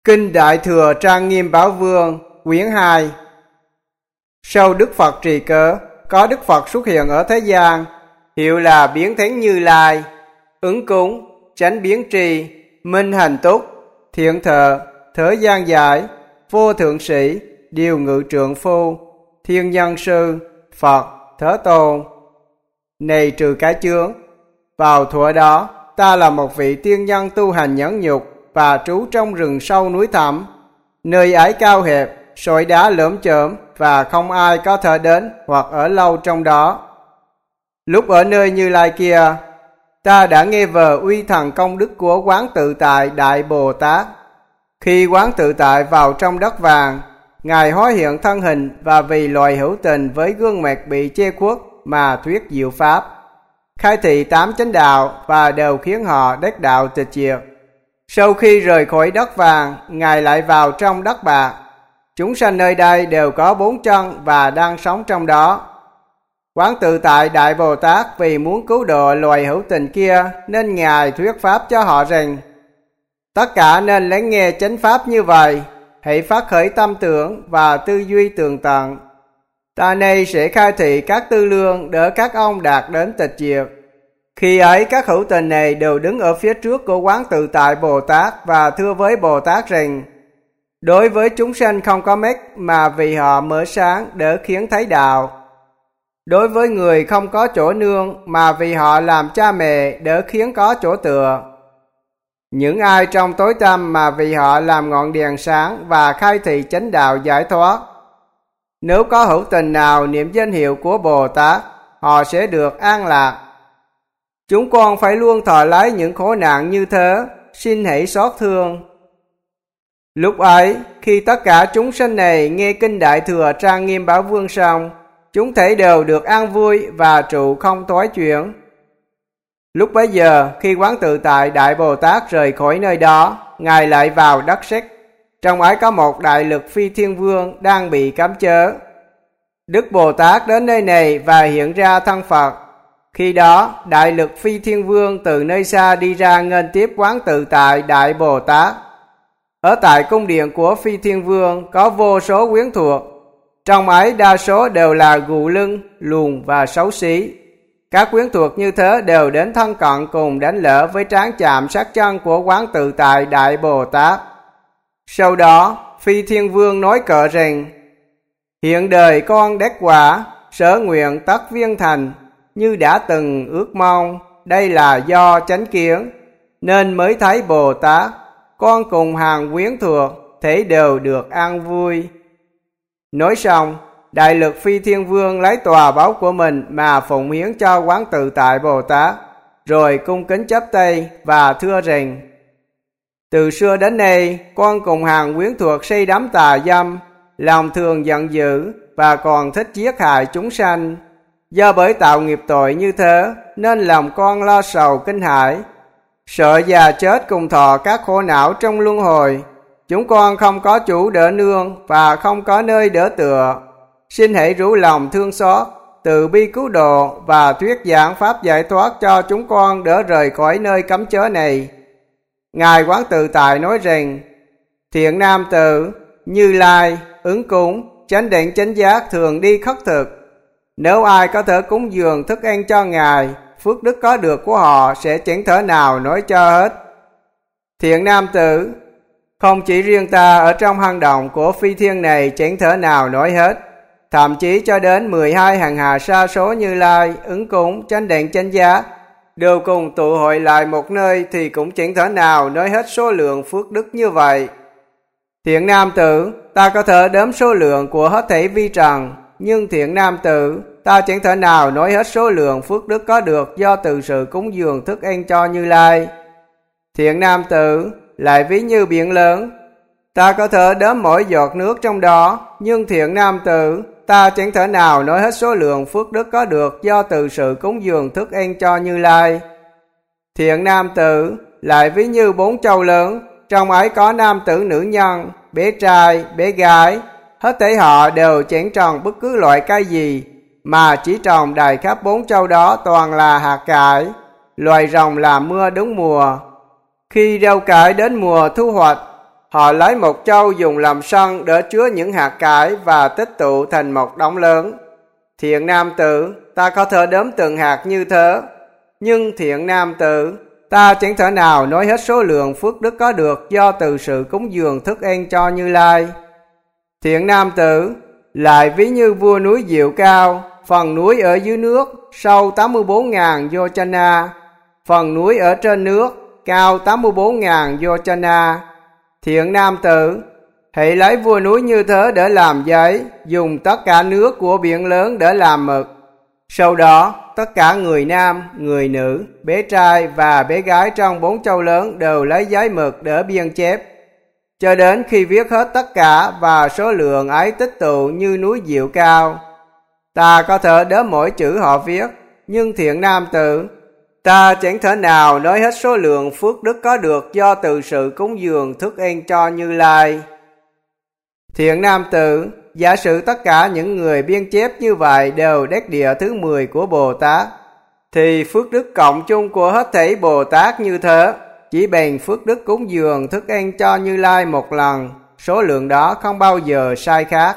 Kinh Đại Thừa Trang Nghiêm Bảo Vương, quyển 2. Sau Đức Phật trì cớ, có Đức Phật xuất hiện ở thế gian, hiệu là Biến Thánh Như Lai, ứng cúng, chánh biến trì, minh hành túc, thiện thợ, thở gian giải, vô thượng sĩ, điều ngự trượng phu, thiên nhân sư, Phật, Thế Tôn. Này trừ cái chướng, vào thuở đó, ta là một vị tiên nhân tu hành nhẫn nhục và trú trong rừng sâu núi thẳm, nơi ấy cao hẹp, sỏi đá lởm chởm và không ai có thể đến hoặc ở lâu trong đó. Lúc ở nơi Như Lai kia, ta đã nghe về uy thần công đức của Quán Tự Tại Đại Bồ Tát. Khi Quán Tự Tại vào trong đất vàng, Ngài hóa hiện thân hình và vì loài hữu tình với gương mặt bị che khuất mà thuyết diệu pháp, khai thị 8 chánh đạo và đều khiến họ đắc đạo tịch diệt. Sau khi rời khỏi đất vàng, Ngài lại vào trong đất bạc. Chúng sanh nơi đây đều có 4 chân và đang sống trong đó. Quán Tự Tại Đại Bồ Tát vì muốn cứu độ loài hữu tình kia nên Ngài thuyết pháp cho họ rằng: tất cả nên lắng nghe chánh pháp như vậy, hãy phát khởi tâm tưởng và tư duy tường tận. Ta nay sẽ khai thị các tư lương để các ông đạt đến tịch diệt. Khi ấy các hữu tình này đều đứng ở phía trước của Quán Tự Tại Bồ Tát và thưa với Bồ Tát rằng: đối với chúng sanh không có mắt mà vì họ mở sáng để khiến thấy đạo. Đối với người không có chỗ nương mà vì họ làm cha mẹ để khiến có chỗ tựa. Những ai trong tối tăm mà vì họ làm ngọn đèn sáng và khai thị chánh đạo giải thoát. Nếu có hữu tình nào niệm danh hiệu của Bồ Tát, họ sẽ được an lạc. Chúng con phải luôn thọ lấy những khổ nạn như thế, xin hãy xót thương. Lúc ấy, khi tất cả chúng sanh này nghe Kinh Đại Thừa Trang Nghiêm Bảo Vương xong, chúng thể đều được an vui và trụ không thoái chuyển. Lúc bấy giờ, khi Quán Tự Tại Đại Bồ Tát rời khỏi nơi đó, Ngài lại vào đất sét. Trong ấy có một đại lực Phi Thiên Vương đang bị cấm chế. Đức Bồ Tát đến nơi này và hiện ra thân Phật. Khi đó, đại lực Phi Thiên Vương từ nơi xa đi ra nghênh tiếp Quán Tự Tại Đại Bồ Tát. Ở tại cung điện của Phi Thiên Vương có vô số quyến thuộc. Trong ấy đa số đều là gù lưng, lùn và xấu xí. Các quyến thuộc như thế đều đến thân cận cùng đánh lễ với trán chạm sát chân của Quán Tự Tại Đại Bồ Tát. Sau đó, Phi Thiên Vương nói cỡ rằng: hiện đời con đắc quả, sở nguyện tất viên thành, như đã từng ước mong, đây là do chánh kiến, nên mới thấy Bồ Tát, con cùng hàng quyến thuộc, thế đều được an vui. Nói xong, đại lực Phi Thiên Vương lấy tòa báu của mình mà phụng hiến cho Quán Tự Tại Bồ Tát, rồi cung kính chắp tay và thưa rằng: từ xưa đến nay, con cùng hàng quyến thuộc say đắm tà dâm, lòng thường giận dữ và còn thích giết hại chúng sanh. Do bởi tạo nghiệp tội như thế, nên lòng con lo sầu kinh hãi, sợ già chết cùng thọ các khổ não trong luân hồi. Chúng con không có chủ đỡ nương và không có nơi đỡ tựa. Xin hãy rủ lòng thương xót, từ bi cứu độ và thuyết giảng pháp giải thoát cho chúng con đỡ rời khỏi nơi cấm chế này. Ngài Quán Tự Tại nói rằng: thiện nam tử, Như Lai, ứng cúng, chánh định chánh giác thường đi khất thực. Nếu ai có thể cúng dường thức ăn cho Ngài, phước đức có được của họ sẽ chẳng thể nào nói cho hết. Thiện nam tử, không chỉ riêng ta ở trong hang động của Phi Thiên này chẳng thể nào nói hết, thậm chí cho đến 12 hàng hà sa số Như Lai, ứng cúng, chánh định chánh giác đều cùng tụ hội lại một nơi thì cũng chẳng thể nào nói hết số lượng phước đức như vậy. Thiện nam tử, ta có thể đếm số lượng của hết thảy vi trần, nhưng thiện nam tử, ta chẳng thể nào nói hết số lượng phước đức có được do từ sự cúng dường thức ăn cho Như Lai. Thiện nam tử, lại ví như biển lớn, ta có thể đếm mỗi giọt nước trong đó, nhưng thiện nam tử, ta chẳng thể nào nói hết số lượng phước đức có được do từ sự cúng dường thức ăn cho Như Lai. Thiện nam tử, lại ví như 4 châu lớn, trong ấy có nam tử nữ nhân, bé trai, bé gái, hết thảy họ đều chẳng trồng bất cứ loại cây gì, mà chỉ trồng đầy khắp 4 châu đó toàn là hạt cải, loài rồng làm mưa đúng mùa. Khi rau cải đến mùa thu hoạch, Họ lấy một châu dùng làm sân để chứa những hạt cải và tích tụ thành một đống lớn. Thiện nam tử, ta có thể đếm từng hạt như thế. Nhưng thiện nam tử, ta chẳng thể nào nói hết số lượng phước đức có được do từ sự cúng dường thức ăn cho Như Lai. Thiện nam tử, lại ví như vua núi Diệu Cao, phần núi ở dưới nước sâu 84.000 yojana, phần núi ở trên nước cao 84.000 yojana. Thiện nam tử, hãy lấy vua núi như thế để làm giấy, dùng tất cả nước của biển lớn để làm mực. Sau đó, tất cả người nam, người nữ, bé trai và bé gái trong 4 châu lớn đều lấy giấy mực để biên chép. Cho đến khi viết hết tất cả và số lượng ấy tích tụ như núi Diệu Cao. Ta có thể đếm mỗi chữ họ viết, nhưng thiện nam tử, ta chẳng thể nào nói hết số lượng phước đức có được do từ sự cúng dường thức ăn cho Như Lai. Thiện nam tử, giả sử tất cả những người biên chép như vậy đều đắc địa thứ 10 của Bồ Tát, thì phước đức cộng chung của hết thảy Bồ Tát như thế, chỉ bằng phước đức cúng dường thức ăn cho Như Lai một lần, số lượng đó không bao giờ sai khác.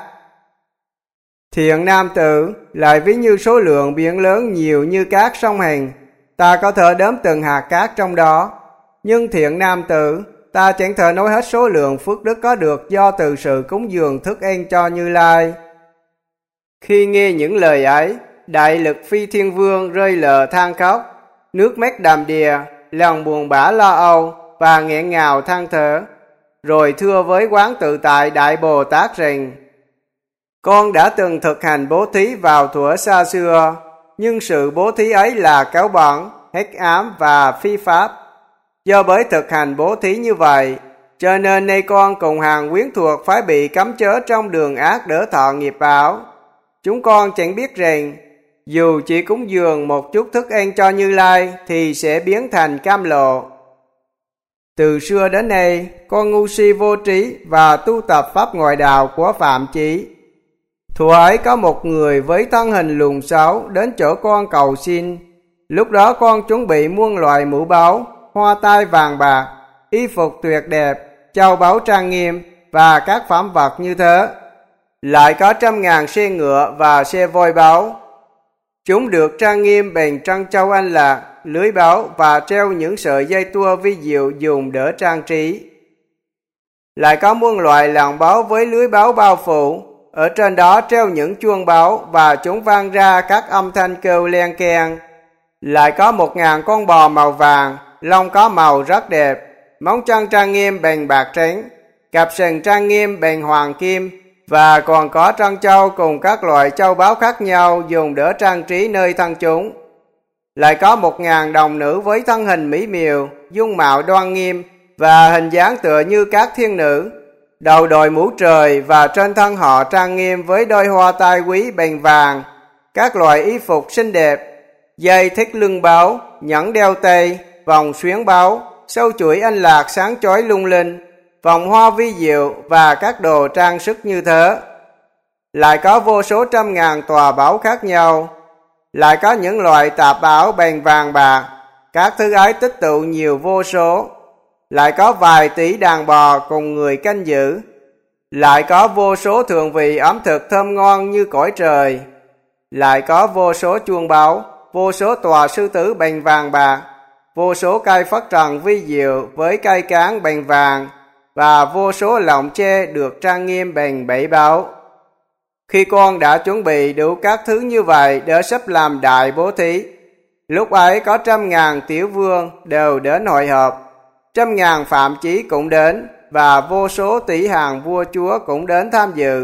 Thiện nam tử, lại ví như số lượng biển lớn nhiều như cát sông Hằng, ta có thể đếm từng hạt cát trong đó. Nhưng thiện nam tử, ta chẳng thể nói hết số lượng phước đức có được do từ sự cúng dường thức ăn cho Như Lai. Khi nghe những lời ấy, Đại Lực Phi Thiên Vương rơi lệ than khóc, nước mắt đầm đìa, lòng buồn bã lo âu và nghẹn ngào than thở, rồi thưa với Quán Tự Tại Đại Bồ Tát rằng: con đã từng thực hành bố thí vào thuở xa xưa, nhưng sự bố thí ấy là cáu bẩn, hắc ám và phi pháp. Do bởi thực hành bố thí như vậy, cho nên nay con cùng hàng quyến thuộc phải bị cấm chớ trong đường ác để thọ nghiệp báo. Chúng con chẳng biết rằng, dù chỉ cúng dường một chút thức ăn cho Như Lai thì sẽ biến thành cam lộ. Từ xưa đến nay, con ngu si vô trí và tu tập pháp ngoại đạo của Phạm Chí. Thuở ấy có một người với thân hình lùn xấu đến chỗ con cầu xin. Lúc đó con chuẩn bị muôn loại mũ báu, hoa tai vàng bạc, y phục tuyệt đẹp, châu báu trang nghiêm và các phẩm vật như thế. Lại có 100.000 xe ngựa và xe voi báu. Chúng được trang nghiêm bằng trân châu anh lạc, lưới báu và treo những sợi dây tua vi diệu dùng để trang trí. Lại có muôn loại làng báu với lưới báu bao phủ, ở trên đó treo những chuông báu và chúng vang ra các âm thanh kêu len keng. Lại có 1.000 con bò màu vàng, lông có màu rất đẹp, móng chân trang nghiêm bằng bạc trắng, cặp sừng trang nghiêm bằng hoàng kim, và còn có trân châu cùng các loại châu báu khác nhau dùng để trang trí nơi thân chúng. Lại có 1.000 đồng nữ với thân hình mỹ miều, dung mạo đoan nghiêm và hình dáng tựa như các thiên nữ, đầu đội mũ trời và trên thân họ trang nghiêm với đôi hoa tai quý bằng vàng, các loại y phục xinh đẹp, dây thắt lưng báu, nhẫn đeo tay, vòng xuyến báu, sâu chuỗi anh lạc sáng chói lung linh, vòng hoa vi diệu và các đồ trang sức như thế. Lại có vô số 100.000 tòa báu khác nhau. Lại có những loại tạp bảo bằng vàng bạc, các thứ ấy tích tụ nhiều vô số. Lại có vài tỷ đàn bò cùng người canh giữ. Lại có vô số thượng vị ẩm thực thơm ngon như cõi trời. Lại có vô số chuông báu, vô số tòa sư tử bằng vàng bạc, vô số cây phất trần vi diệu với cây cán bằng vàng, và vô số lọng tre được trang nghiêm bằng 7 báu. Khi con đã chuẩn bị đủ các thứ như vậy để sắp làm đại bố thí, lúc ấy có 100.000 tiểu vương đều đến hội họp, 100.000 Phạm Chí cũng đến, và vô số tỷ hàng vua chúa cũng đến tham dự.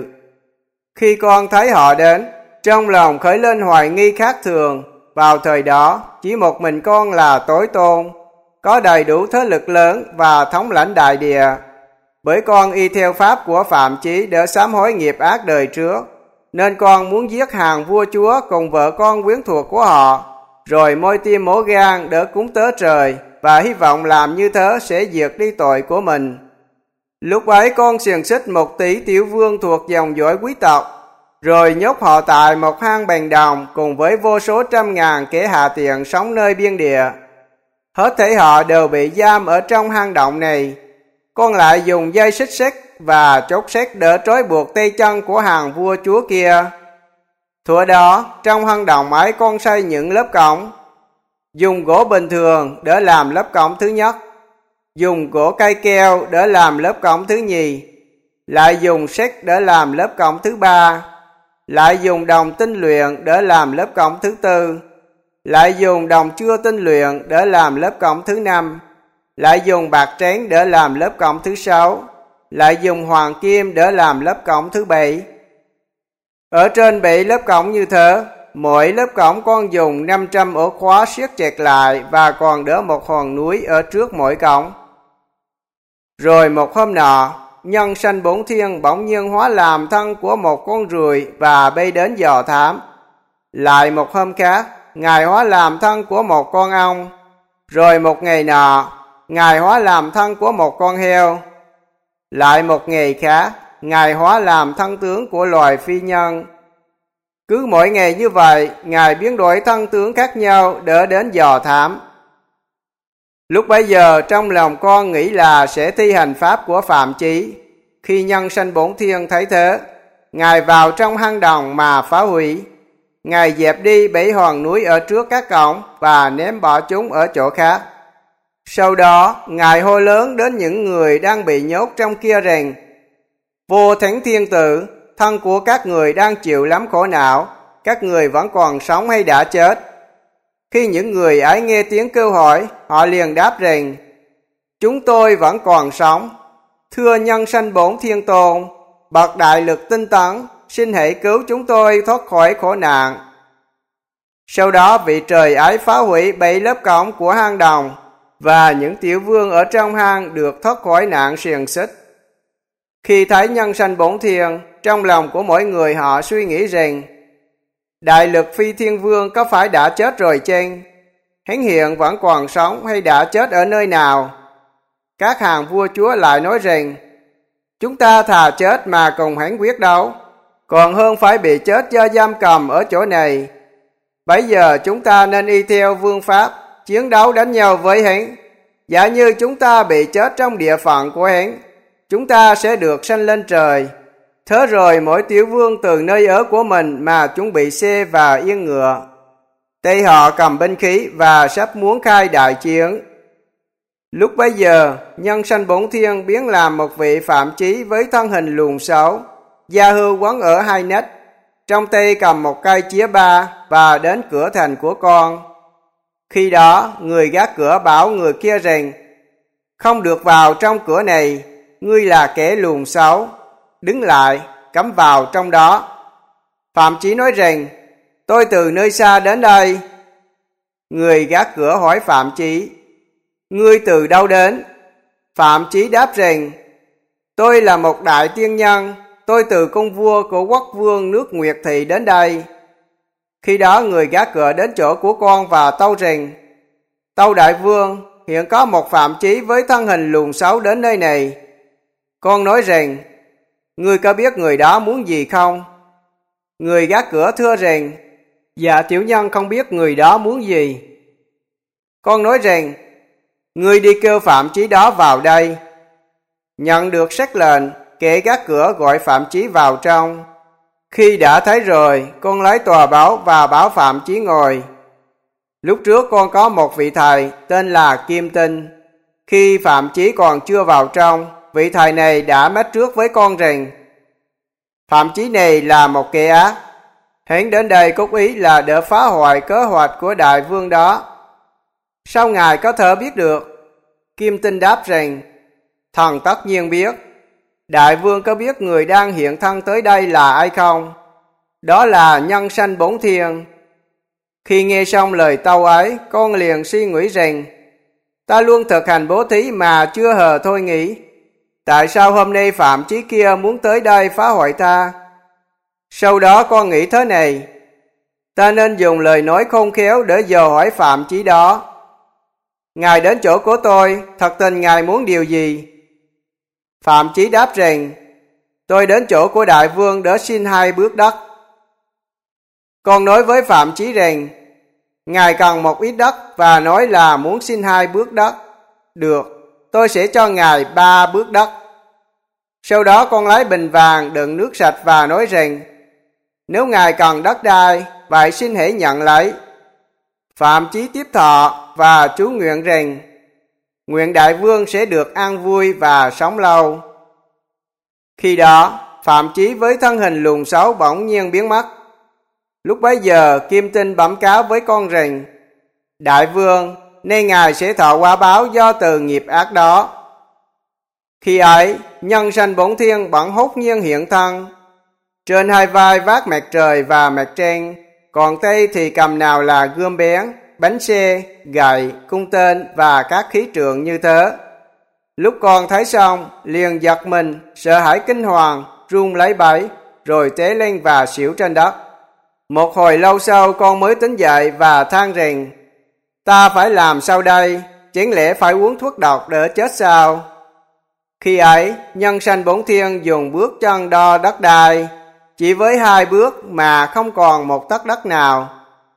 Khi con thấy họ đến, trong lòng khởi lên hoài nghi khác thường. Vào thời đó, chỉ một mình con là tối tôn, có đầy đủ thế lực lớn và thống lãnh đại địa. Bởi con y theo pháp của Phạm Chí để sám hối nghiệp ác đời trước, nên con muốn giết hàng vua chúa cùng vợ con quyến thuộc của họ, rồi môi tim mổ gan để cúng tế trời, và hy vọng làm như thế sẽ diệt đi tội của mình. Lúc ấy con xiềng xích 1 tỷ tiểu vương thuộc dòng dõi quý tộc, rồi nhốt họ tại một hang bèn đồng cùng với vô số 100.000 kẻ hạ tiện sống nơi biên địa. Hết thảy họ đều bị giam ở trong hang động này. con lại dùng dây xích sắt và chốt sắt đỡ trói buộc tay chân của hàng vua chúa kia. Thuở đó, trong hang động ấy con xây những lớp cổng, dùng gỗ bình thường để làm lớp cổng thứ nhất, dùng gỗ cây keo để làm lớp cổng thứ nhì, lại dùng sắt để làm lớp cổng thứ ba, lại dùng đồng tinh luyện để làm lớp cổng thứ tư, lại dùng đồng chưa tinh luyện để làm lớp cổng thứ năm, lại dùng bạc trắng để làm lớp cổng thứ sáu, lại dùng hoàng kim để làm lớp cổng thứ bảy. Ở trên 7 lớp cổng như thế, mỗi lớp cổng con dùng 500 ổ khóa siết chặt lại và còn đỡ một hòn núi ở trước mỗi cổng. Rồi một hôm nọ, Nhân sanh Bổn Thiên bỗng nhiên hóa làm thân của một con ruồi và bay đến dò thám. Lại một hôm khác, Ngài hóa làm thân của một con ong. Rồi một ngày nọ, Ngài hóa làm thân của một con heo. Lại một ngày khác, Ngài hóa làm thân tướng của loài phi nhân. Cứ mỗi ngày như vậy, Ngài biến đổi thân tướng khác nhau để đến dò thám. Lúc bấy giờ trong lòng con nghĩ là sẽ thi hành pháp của Phạm Chí. Khi Nhân sanh Bổn Thiên thấy thế, Ngài vào trong hang động mà phá hủy. Ngài dẹp đi 7 hòn núi ở trước các cổng và ném bỏ chúng ở chỗ khác. Sau đó, Ngài hô lớn đến những người đang bị nhốt trong kia rằng: Vô Thánh Thiên Tử, thân của các người đang chịu lắm khổ não, các người vẫn còn sống hay đã chết? Khi những người ấy nghe tiếng kêu hỏi, họ liền đáp rằng: Chúng tôi vẫn còn sống. Thưa Nhân sanh Bổn Thiên Tôn, bậc đại lực tinh tấn, xin hãy cứu chúng tôi thoát khỏi khổ nạn. Sau đó vị trời ấy phá hủy 7 lớp cổng của hang động, và những tiểu vương ở trong hang được thoát khỏi nạn xiềng xích. Khi thấy Nhân sanh Bổn Thiên, trong lòng của mỗi người họ suy nghĩ rằng: Đại lực Phi Thiên Vương có phải đã chết rồi chăng? Hắn hiện vẫn còn sống hay đã chết ở nơi nào? Các hàng vua chúa lại nói rằng: Chúng ta thà chết mà cùng hắn quyết đấu, còn hơn phải bị chết do giam cầm ở chỗ này. Bây giờ chúng ta nên y theo vương pháp, chiến đấu đánh nhau với hắn. Giả như chúng ta bị chết trong địa phận của hắn, chúng ta sẽ được sanh lên trời. Thế rồi mỗi tiểu vương từ nơi ở của mình mà chuẩn bị xe và yên ngựa. Tay họ cầm binh khí và sắp muốn khai đại chiến. Lúc bấy giờ, Nhân sanh Bổn Thiên biến làm một vị Phạm Chí với thân hình lùn xấu, da hưu quấn ở hai nách, trong tay cầm một cây chía ba và đến cửa thành của con. Khi đó, người gác cửa bảo người kia rằng: Không được vào trong cửa này, ngươi là kẻ lùn xấu, đứng lại, cấm vào trong đó. Phạm Chí nói rằng: Tôi từ nơi xa đến đây. Người gác cửa hỏi Phạm Chí: Ngươi từ đâu đến? Phạm Chí đáp rằng: Tôi là một đại tiên nhân, tôi từ cung vua của quốc vương nước Nguyệt Thị đến đây. Khi đó người gác cửa đến chỗ của con và tâu rằng: Tâu đại vương, hiện có một Phạm Chí với thân hình lùn xấu đến nơi này. Con nói rằng: Ngươi có biết người đó muốn gì không? Người gác cửa thưa rằng: Dạ tiểu nhân không biết người đó muốn gì. Con nói rằng: Ngươi đi kêu Phạm Chí đó vào đây. Nhận được sắc lệnh, kẻ gác cửa gọi Phạm Chí vào trong. Khi đã thấy rồi, con lấy tòa báo và bảo Phạm Chí ngồi. Lúc trước con có một vị thầy tên là Kim Tinh. Khi Phạm Chí còn chưa vào trong, vị thầy này đã mách trước với con rằng: Phạm Chí này là một kẻ ác. Hắn đến đây cốt ý là để phá hoại kế hoạch của đại vương đó. Sao ngài có thể biết được? Kim Tinh đáp rằng: Thần tất nhiên biết. Đại vương có biết người đang hiện thân tới đây là ai không? Đó là Nhân sanh Bổn Thiên. Khi nghe xong lời tâu ấy, con liền suy nghĩ rằng: Ta luôn thực hành bố thí mà chưa hề thôi nghĩ. Tại sao hôm nay Phạm Chí kia muốn tới đây phá hoại ta? Sau đó con nghĩ thế này: Ta nên dùng lời nói khôn khéo để dò hỏi Phạm Chí đó. Ngài đến chỗ của tôi, thật tình ngài muốn điều gì? Phạm Chí đáp rằng: Tôi đến chỗ của đại vương để xin 2 bước đất. Con nói với Phạm Chí rằng: Ngài cần một ít đất và nói là muốn xin 2 bước đất. Được, tôi sẽ cho ngài 3 bước đất. Sau đó con lấy bình vàng đựng nước sạch và nói rằng, nếu ngài cần đất đai, vậy xin hãy nhận lấy. Phạm Chí tiếp thọ và chú nguyện rằng, nguyện đại vương sẽ được an vui và sống lâu. Khi đó, Phạm Chí với thân hình lùn xấu bỗng nhiên biến mất. Lúc bấy giờ, Kim Tinh bẩm cáo với con rằng, đại vương, nay ngài sẽ thọ quả báo do từ nghiệp ác đó. Khi ấy, nhân sanh bổn thiên bỗng hốt nhiên hiện thân. Trên hai vai vác mặt trời và mặt trăng, còn tay thì cầm nào là gươm bén, bánh xe, gậy, cung tên và các khí trượng như thế. Lúc con thấy xong, liền giật mình, sợ hãi kinh hoàng, run lấy bẫy, rồi té lên và xỉu trên đất. Một hồi lâu sau con mới tỉnh dậy và than rằng, ta phải làm sao đây, chẳng lẽ phải uống thuốc độc để chết sao? Khi ấy, nhân sanh bổn thiên dùng bước chân đo đất đai, chỉ với 2 bước mà không còn một tấc đất nào.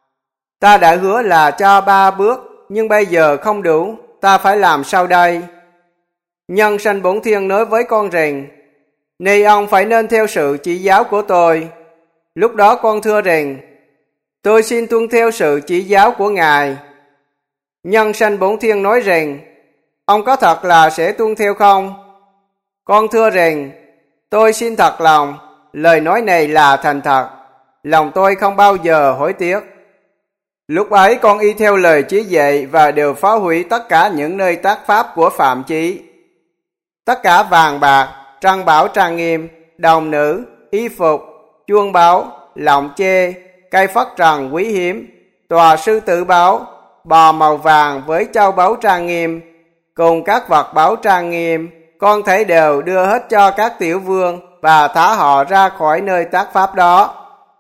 Ta đã hứa là cho 3 bước, nhưng bây giờ không đủ, ta phải làm sao đây? Nhân sanh bổn thiên nói với con rằng, nay ông phải nên theo sự chỉ giáo của tôi. Lúc đó con thưa rằng, tôi xin tuân theo sự chỉ giáo của ngài. Nhân sanh bổn thiên nói rằng, ông có thật là sẽ tuân theo không? Con thưa rằng, tôi xin thật lòng, lời nói này là thành thật, lòng tôi không bao giờ hối tiếc. Lúc ấy con y theo lời chỉ dạy và đều phá hủy tất cả những nơi tác pháp của Phạm Chí. Tất cả vàng bạc, trân bảo trang nghiêm, đồng nữ, y phục, chuông báu, lọng chê, cây phất trần quý hiếm, tòa sư tử báu, bò màu vàng với châu báu trang nghiêm, cùng các vật báu trang nghiêm, con thấy đều đưa hết cho các tiểu vương và thả họ ra khỏi nơi tác pháp đó.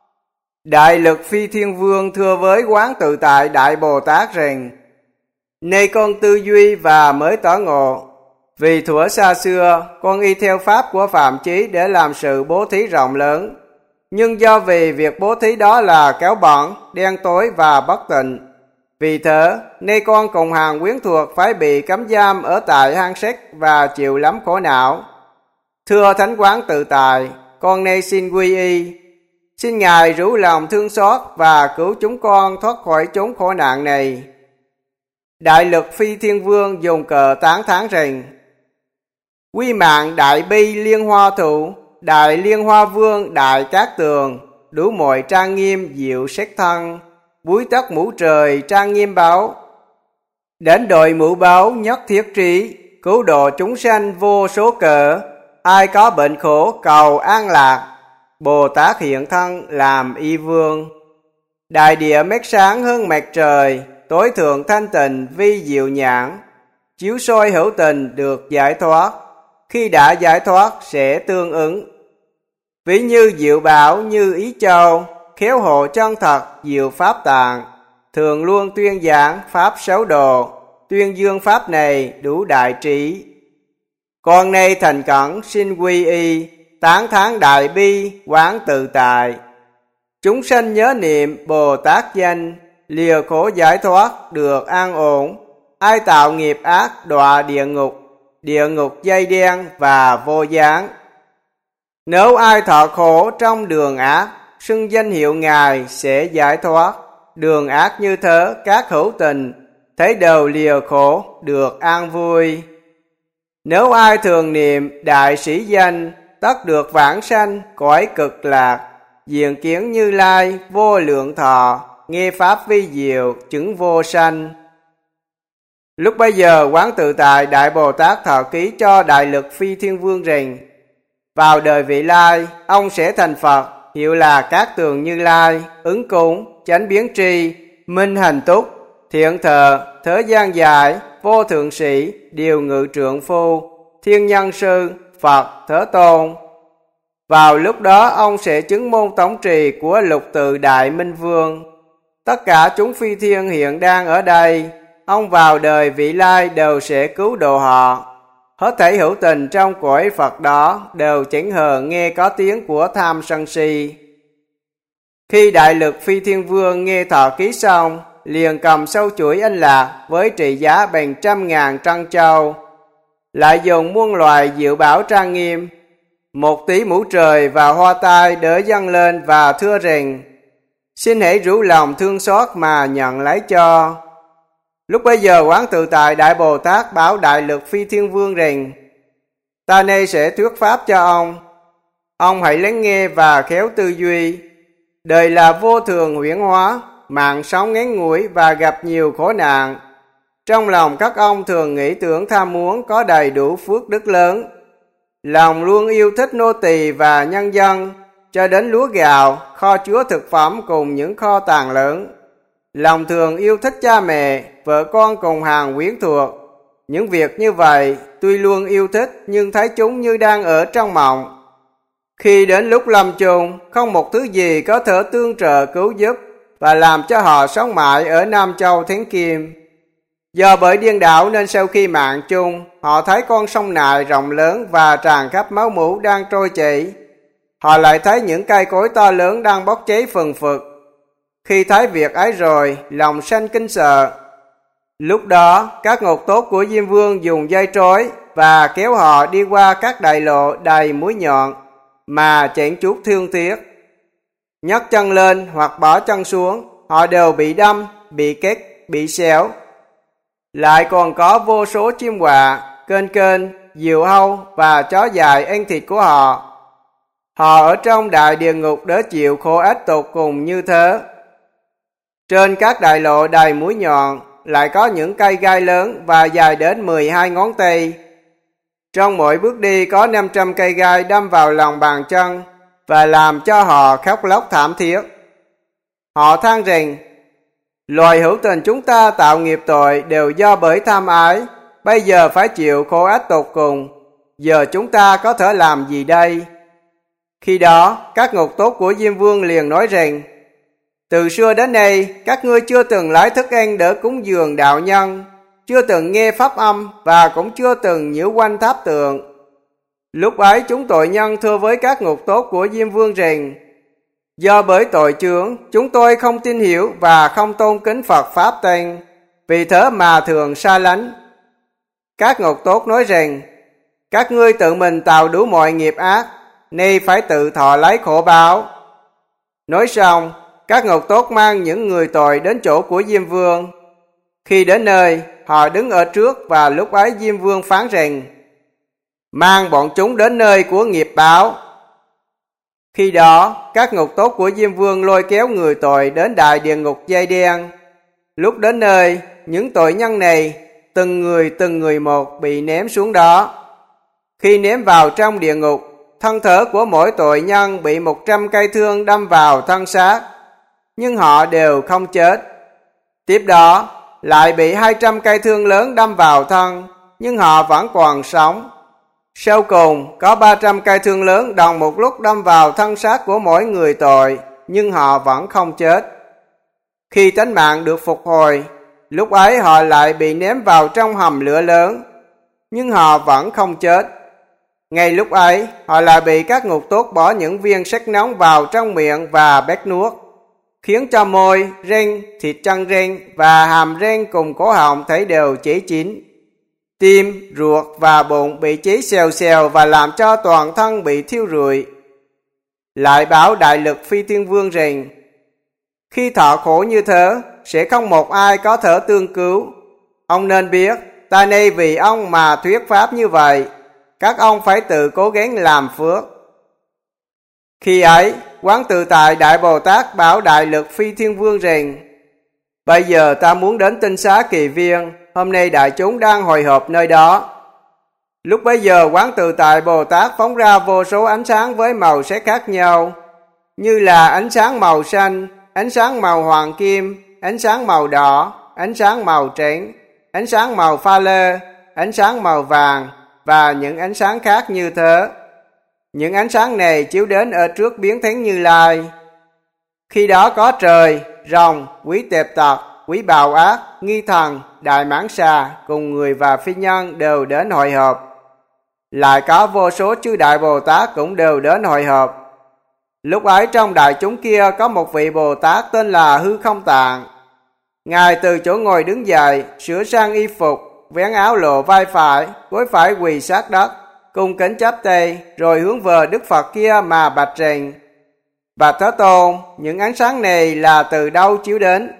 Đại Lực Phi Thiên Vương thưa với Quán Tự Tại Đại Bồ Tát rằng, nay con tư duy và mới tỏ ngộ, vì thuở xa xưa con y theo pháp của Phạm Chí để làm sự bố thí rộng lớn, nhưng do vì việc bố thí đó là kéo bẩn, đen tối và bất tịnh. Vì thế, nay con cùng hàng quyến thuộc phải bị cấm giam ở tại hang sét và chịu lắm khổ não. Thưa Thánh Quán Tự Tại, con nay xin quy y. Xin Ngài rủ lòng thương xót và cứu chúng con thoát khỏi chốn khổ nạn này. Đại Lực Phi Thiên Vương dùng cờ tán thán rằng, quy mạng đại bi liên hoa thụ, đại liên hoa vương đại cát tường, đủ mọi trang nghiêm diệu sắc thân, búi tất mũ trời trang nghiêm báo. Đến đội mũ báo nhất thiết trí, cứu độ chúng sanh vô số cỡ, ai có bệnh khổ cầu an lạc, Bồ Tát hiện thân làm y vương. Đại địa mét sáng hơn mặt trời, tối thượng thanh tịnh vi diệu nhãn, chiếu soi hữu tình được giải thoát, khi đã giải thoát sẽ tương ứng. Ví như diệu bảo như ý châu, khéo hộ chân thật diệu pháp tạng, thường luôn tuyên giảng pháp sáu độ, tuyên dương pháp này đủ đại trí. Con nay thành cẩn xin quy y, tán thán đại bi quán tự tại. Chúng sanh nhớ niệm Bồ Tát danh, lìa khổ giải thoát được an ổn. Ai tạo nghiệp ác đọa địa ngục dây đen và vô gián. Nếu ai thọ khổ trong đường ác, xưng danh hiệu Ngài sẽ giải thoát. Đường ác như thế các hữu tình, thấy đều lìa khổ được an vui. Nếu ai thường niệm đại sĩ danh, tất được vãng sanh cõi cực lạc, diện kiến Như Lai vô lượng thọ, nghe pháp vi diệu chứng vô sanh. Lúc bấy giờ Quán Tự Tại Đại Bồ Tát thọ ký cho Đại Lực Phi Thiên Vương rằng, vào đời vị lai ông sẽ thành Phật, hiệu là Cát Tường Như Lai, ứng cúng, chánh biến tri, minh hành túc, thiện thờ, thế gian giải, vô thượng sĩ, điều ngự trượng phu, thiên nhân sư, Phật, Thế Tôn. Vào lúc đó ông sẽ chứng môn tổng trì của Lục Tự Đại Minh Vương. Tất cả chúng phi thiên hiện đang ở đây, ông vào đời vị lai đều sẽ cứu độ họ. Hết thảy hữu tình trong cõi Phật đó đều chẳng hờ nghe có tiếng của tham sân si. Khi Đại Lực Phi Thiên Vương nghe thọ ký xong, liền cầm sâu chuỗi anh lạc với trị giá bằng 100.000 trân châu, lại dùng muôn loài diệu bảo trang nghiêm, một tí mũ trời và hoa tai đỡ dâng lên và thưa rằng: xin hãy rủ lòng thương xót mà nhận lấy cho. Lúc bấy giờ Quán Tự Tại Đại Bồ Tát bảo Đại Lực Phi Thiên Vương rằng: ta nay sẽ thuyết pháp cho ông hãy lắng nghe và khéo tư duy. Đời là vô thường huyễn hóa, mạng sống ngắn ngủi và gặp nhiều khổ nạn. Trong lòng các ông thường nghĩ tưởng tham muốn có đầy đủ phước đức lớn. Lòng luôn yêu thích nô tỳ và nhân dân, cho đến lúa gạo, kho chứa thực phẩm cùng những kho tàng lớn. Lòng thường yêu thích cha mẹ, vợ con cùng hàng quyến thuộc. Những việc như vậy, tuy luôn yêu thích nhưng thấy chúng như đang ở trong mộng. Khi đến lúc lâm chung, không một thứ gì có thể tương trợ cứu giúp và làm cho họ sống mãi ở Nam Châu Thánh Kim. Do bởi điên đảo nên sau khi mạng chung, họ thấy con sông Nại rộng lớn và tràn khắp máu mủ đang trôi chảy. Họ lại thấy những cây cối to lớn đang bốc cháy phừng phực. Khi thấy việc ấy rồi, lòng sanh kinh sợ. Lúc đó, các ngục tốt của Diêm Vương dùng dây trói và kéo họ đi qua các đại lộ đầy mũi nhọn mà chẳng chút thương tiếc. Nhấc chân lên hoặc bỏ chân xuống, họ đều bị đâm, bị két, bị xéo. Lại còn có vô số chim quạ, kênh, diều hâu và chó dài ăn thịt của họ. Họ ở trong đại địa ngục để chịu khổ ách tột cùng như thế. Trên các đại lộ đầy mũi nhọn lại có những cây gai lớn và dài đến 12 ngón tay. Trong mỗi bước đi có 500 cây gai đâm vào lòng bàn chân và làm cho họ khóc lóc thảm thiết. Họ than rằng: loài hữu tình chúng ta tạo nghiệp tội đều do bởi tham ái, bây giờ phải chịu khổ ách tột cùng. Giờ chúng ta có thể làm gì đây? Khi đó, các ngục tốt của Diêm Vương liền nói rằng: từ xưa đến nay, các ngươi chưa từng lấy thức ăn để cúng dường đạo nhân, chưa từng nghe pháp âm và cũng chưa từng nhiễu quanh tháp tượng. Lúc ấy chúng tội nhân thưa với các ngục tốt của Diêm Vương rằng: do bởi tội chướng, chúng tôi không tin hiểu và không tôn kính Phật Pháp Tăng, vì thế mà thường xa lánh. Các ngục tốt nói rằng: các ngươi tự mình tạo đủ mọi nghiệp ác, nay phải tự thọ lấy khổ báo. Nói xong, các ngục tốt mang những người tội đến chỗ của Diêm Vương. Khi đến nơi, họ đứng ở trước và lúc ấy Diêm Vương phán rằng: mang bọn chúng đến nơi của nghiệp báo. Khi đó, các ngục tốt của Diêm Vương lôi kéo người tội đến đại địa ngục dây đen. Lúc đến nơi, những tội nhân này, từng người một bị ném xuống đó. Khi ném vào trong địa ngục, thân thể của mỗi tội nhân bị 100 cây thương đâm vào thân xác, nhưng họ đều không chết. Tiếp đó, lại bị 200 cây thương lớn đâm vào thân, nhưng họ vẫn còn sống. Sau cùng, có 300 cây thương lớn đồng một lúc đâm vào thân xác của mỗi người tội, nhưng họ vẫn không chết. Khi tánh mạng được phục hồi, lúc ấy họ lại bị ném vào trong hầm lửa lớn, nhưng họ vẫn không chết. Ngay lúc ấy, họ lại bị các ngục tốt bỏ những viên sắt nóng vào trong miệng và bét nuốt, khiến cho môi, răng, thịt chân răng và hàm răng cùng cổ họng thấy đều cháy chín. Tim, ruột và bụng bị cháy xèo xèo và làm cho toàn thân bị thiêu rụi. Lại bảo Đại Lực Phi Thiên Vương rằng: khi thọ khổ như thế, sẽ không một ai có thể tương cứu. Ông nên biết, ta nay vì ông mà thuyết pháp như vậy, các ông phải tự cố gắng làm phước. Khi ấy, Quán Tự Tại Đại Bồ Tát bảo Đại Lực Phi Thiên Vương rằng: bây giờ ta muốn đến Tinh Xá Kỳ Viên, hôm nay đại chúng đang hội họp nơi đó. Lúc bấy giờ Quán Tự Tại Bồ Tát phóng ra vô số ánh sáng với màu sắc khác nhau, như là ánh sáng màu xanh, ánh sáng màu hoàng kim, ánh sáng màu đỏ, ánh sáng màu trắng, ánh sáng màu pha lê, ánh sáng màu vàng và những ánh sáng khác như thế. Những ánh sáng này chiếu đến ở trước biến thánh Như Lai. Khi đó có trời, rồng, quý tệp tật, quý bào ác, nghi thần, đại mãng xà cùng người và phi nhân đều đến hội họp. Lại có vô số chư đại Bồ Tát cũng đều đến hội họp. Lúc ấy trong đại chúng kia có một vị Bồ Tát tên là Hư Không Tạng. Ngài từ chỗ ngồi đứng dậy, sửa sang y phục, vén áo lộ vai phải, gối phải quỳ sát đất, cung kính chắp tay, rồi hướng về Đức Phật kia mà bạch rằng: Bạch Thế Tôn, những ánh sáng này là từ đâu chiếu đến?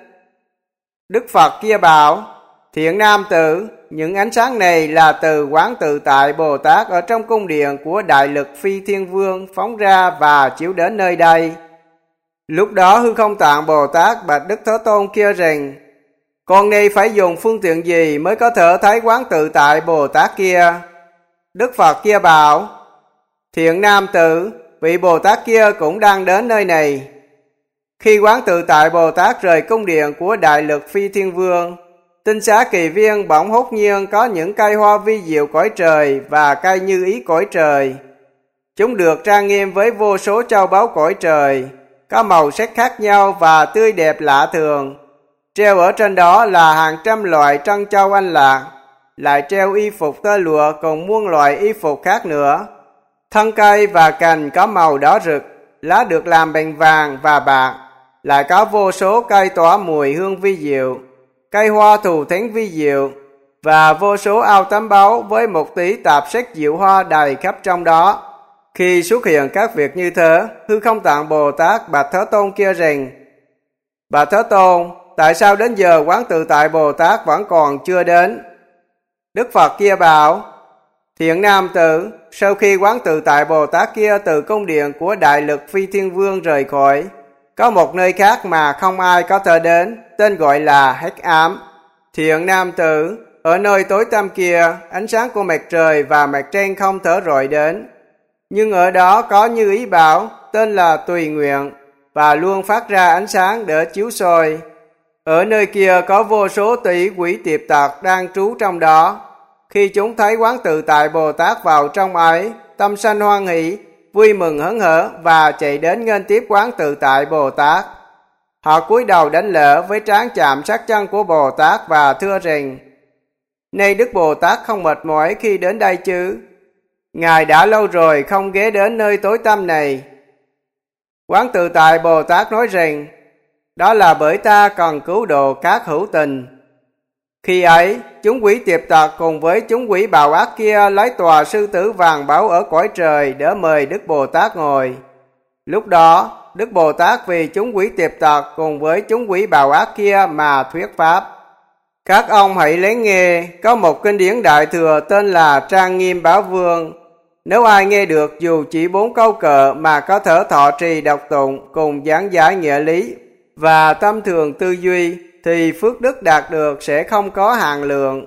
Đức Phật kia bảo: Thiện nam tử, những ánh sáng này là từ Quán Tự Tại Bồ Tát ở trong cung điện của Đại Lực Phi Thiên Vương phóng ra và chiếu đến nơi đây. Lúc đó Hư Không Tạng Bồ Tát bạch Đức Thế Tôn kia rằng: Con này phải dùng phương tiện gì mới có thể thấy Quán Tự Tại Bồ Tát kia? Đức Phật kia bảo: Thiện nam tử, vị Bồ Tát kia cũng đang đến nơi này. Khi Quán Tự Tại Bồ Tát rời cung điện của Đại Lực Phi Thiên Vương, Tinh Xá Kỳ Viên bỗng hốt nhiên có những cây hoa vi diệu cõi trời và cây như ý cõi trời. Chúng được trang nghiêm với vô số châu báu cõi trời, có màu sắc khác nhau và tươi đẹp lạ thường. Treo ở trên đó là hàng trăm loại trân châu anh lạc, lại treo y phục tơ lụa cùng muôn loại y phục khác nữa. Thân cây và cành có màu đỏ rực, lá được làm bằng vàng và bạc, lại có vô số cây tỏa mùi hương vi diệu, cây hoa thù thắng vi diệu, và vô số ao tắm báu với một tí tạp sắc diệu hoa đầy khắp trong đó. Khi xuất hiện các việc như thế, Hư Không Tạng Bồ Tát bạch Thế Tôn kia rằng: Bạch Thế Tôn, tại sao đến giờ Quán Tự Tại Bồ Tát vẫn còn chưa đến? Đức Phật kia bảo: Thiện nam tử, sau khi Quán Tự Tại Bồ Tát kia từ cung điện của Đại Lực Phi Thiên Vương rời khỏi, có một nơi khác mà không ai có thể đến, tên gọi là Hắc Ám. Thiện nam tử, ở nơi tối tăm kia, ánh sáng của mặt trời và mặt trăng không thể rọi đến. Nhưng ở đó có như ý bảo, tên là Tùy Nguyện, và luôn phát ra ánh sáng để chiếu soi. Ở nơi kia có vô số tỷ quỷ tiệp tặc đang trú trong đó. Khi chúng thấy Quán Tự Tại Bồ Tát vào trong ấy, tâm sanh hoan hỷ, vui mừng hớn hở và chạy đến nghênh tiếp Quán Tự Tại Bồ Tát. Họ cúi đầu đánh lễ với trán chạm sát chân của Bồ Tát và thưa rằng: Nay Đức Bồ Tát không mệt mỏi khi đến đây chứ? Ngài đã lâu rồi không ghé đến nơi tối tăm này. Quán Tự Tại Bồ Tát nói rằng: Đó là bởi ta cần cứu độ các hữu tình. Khi ấy, chúng quỷ tiệp tặc cùng với chúng quỷ bào ác kia lấy tòa sư tử vàng báu ở cõi trời để mời Đức Bồ Tát ngồi. Lúc đó, Đức Bồ Tát vì chúng quỷ tiệp tặc cùng với chúng quỷ bào ác kia mà thuyết pháp. Các ông hãy lắng nghe, có một kinh điển đại thừa tên là Trang Nghiêm Bảo Vương. Nếu ai nghe được dù chỉ 4 câu kệ mà có thể thọ trì đọc tụng cùng giảng giải nghĩa lý và tâm thường tư duy, thì phước đức đạt được sẽ không có hạn lượng.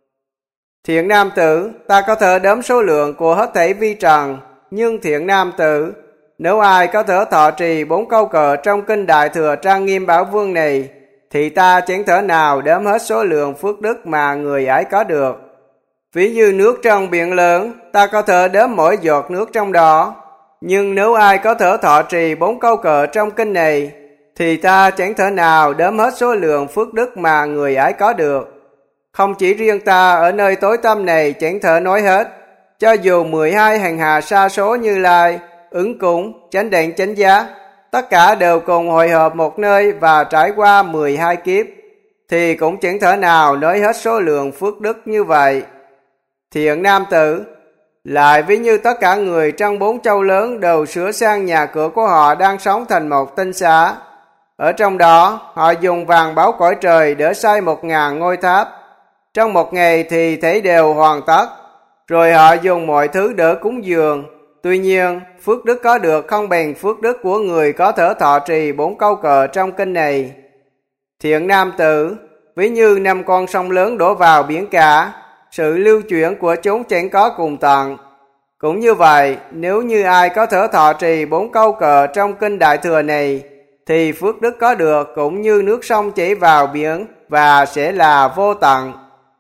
Thiện nam tử, ta có thể đếm số lượng của hết thảy vi trần, nhưng thiện nam tử, nếu ai có thể thọ trì 4 câu kệ trong kinh Đại Thừa Trang Nghiêm Bảo Vương này, thì ta chẳng thể nào đếm hết số lượng phước đức mà người ấy có được. Ví như nước trong biển lớn, ta có thể đếm mỗi giọt nước trong đó. Nhưng nếu ai có thể thọ trì 4 câu kệ trong kinh này, thì ta chẳng thể nào đếm hết số lượng phước đức mà người ấy có được. Không chỉ riêng ta ở nơi tối tăm này chẳng thể nói hết, cho dù 12 hành hà sa số Như Lai, Ứng Cúng, Chánh Đẳng Chánh Giác, tất cả đều cùng hội hợp một nơi và trải qua 12 kiếp, thì cũng chẳng thể nào nói hết số lượng phước đức như vậy. Thiện nam tử, lại ví như tất cả người trong 4 châu lớn đều sửa sang nhà cửa của họ đang sống thành một tinh xá. Ở trong đó, họ dùng vàng báu cõi trời để xây 1000 ngôi tháp. Trong một ngày thì thấy đều hoàn tất, rồi họ dùng mọi thứ để cúng dường. Tuy nhiên, phước đức có được không bằng phước đức của người có thể thọ trì 4 câu kệ trong kinh này. Thiện nam tử, ví như 5 con sông lớn đổ vào biển cả, sự lưu chuyển của chúng chẳng có cùng tận. Cũng như vậy, nếu như ai có thể thọ trì 4 câu kệ trong kinh Đại Thừa này, thì phước đức có được cũng như nước sông chảy vào biển và sẽ là vô tận.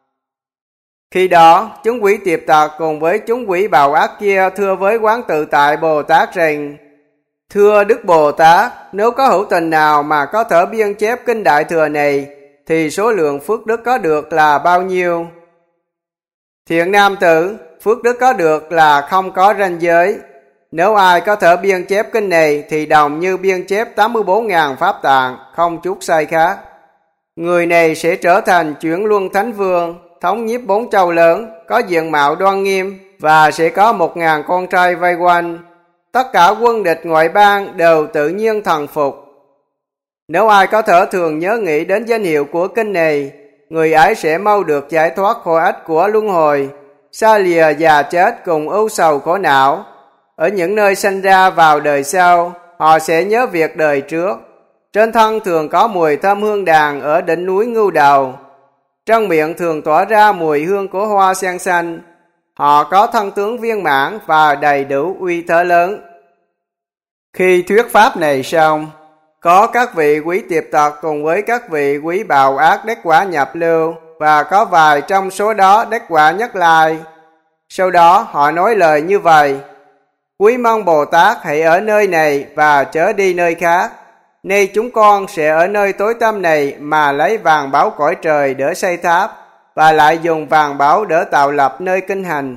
Khi đó, chúng quỷ tiệp tặc cùng với chúng quỷ bào ác kia thưa với Quán Tự Tại Bồ Tát rằng: Thưa Đức Bồ Tát, nếu có hữu tình nào mà có thể biên chép kinh Đại Thừa này, thì số lượng phước đức có được là bao nhiêu? Thiện nam tử, phước đức có được là không có ranh giới. Nếu ai có thể biên chép kinh này thì đồng như biên chép 84.000 pháp tạng, không chút sai khác. Người này sẽ trở thành chuyển luân thánh vương, thống nhiếp 4 châu lớn, có diện mạo đoan nghiêm và sẽ có 1000 con trai vây quanh. Tất cả quân địch ngoại bang đều tự nhiên thần phục. Nếu ai có thể thường nhớ nghĩ đến danh hiệu của kinh này, người ấy sẽ mau được giải thoát khỏi ách của luân hồi, xa lìa già chết cùng ưu sầu khổ não. Ở những nơi sanh ra vào đời sau, họ sẽ nhớ việc đời trước. Trên thân thường có mùi thơm hương đàn ở đỉnh núi Ngưu Đầu. Trong miệng thường tỏa ra mùi hương của hoa sen xanh. Họ có thân tướng viên mãn và đầy đủ uy thế lớn. Khi thuyết pháp này xong, có các vị quý tiệp tật cùng với các vị quý bào ác đắc quả nhập lưu, và có vài trong số đó đắc quả nhất lai. Sau đó họ nói lời như vậy: Quý mong Bồ Tát hãy ở nơi này và chớ đi nơi khác. Nay chúng con sẽ ở nơi tối tăm này mà lấy vàng báu cõi trời để xây tháp, và lại dùng vàng báu để tạo lập nơi kinh hành.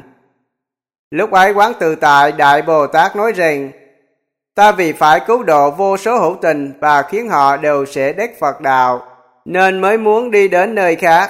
Lúc ấy Quán Tự Tại Đại Bồ Tát nói rằng: Ta vì phải cứu độ vô số hữu tình và khiến họ đều sẽ đắc Phật đạo, nên mới muốn đi đến nơi khác.